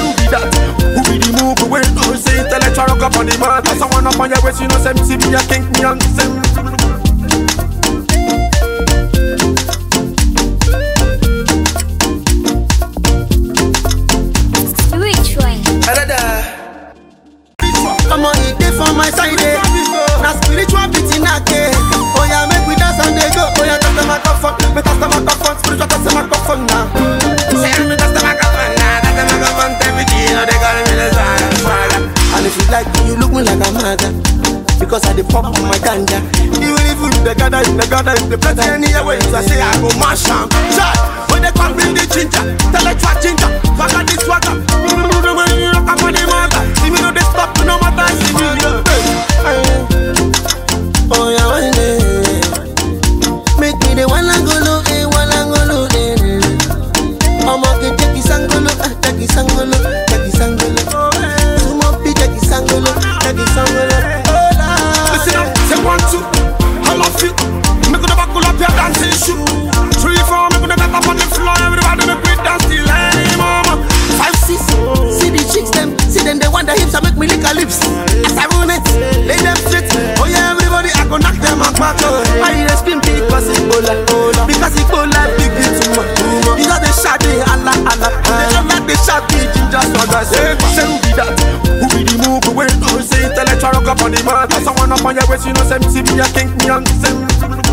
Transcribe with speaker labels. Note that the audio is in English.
Speaker 1: say who be that? Who be the move away? No say intellectual rock up on the mat. Someone up on your waist, you know say me see me a kink me and say.
Speaker 2: Which one?
Speaker 3: I'm on it for my side. Now spiritual beating again. Oh yeah, make we dance and they go. Oh yeah, that's the microphone. Me that's the microphone. Spiritual that's the microphone now. Say me that's the microphone now. That's the microphone. Tell me you know they call me the Zaga. And if you like me, you look me like a mother. Because I dey pop on my ganja. Even if you the gather, the plenty anywhere. I say I go mash 'em. Shot. When they come bring the ginger, tell the track ginger. Fuck out this swagger. You rock up on the mother. See me know they stop, no matter see me. Oh yeah, one day. Make me the one angolo, one angolo. I'ma get Jackie Sangolo, Jackie Sangolo, Jackie Sangolo. Sumo be Jackie Sangolo, Jackie Sangolo.
Speaker 1: Listen up, say 1, 2, I love you. Make the buckle up your dancing shoe. 3, 4, make the get up on the floor. Everybody make me dance till hey mama.
Speaker 3: 5, 6, see the chicks them, see them they want the hips, I make me lick her lips. As I run it, lay them straight. Oh yeah, everybody I go knock them out back. I need a spin because it's bola, because it's bola big too much. Because they shot the Allah, they don't like the shot the ginger swagger.
Speaker 1: Say who be that? Who be the move away? No say intellectual rock up on the mat. Someone up on your waist, you know say me see me a kink me and say.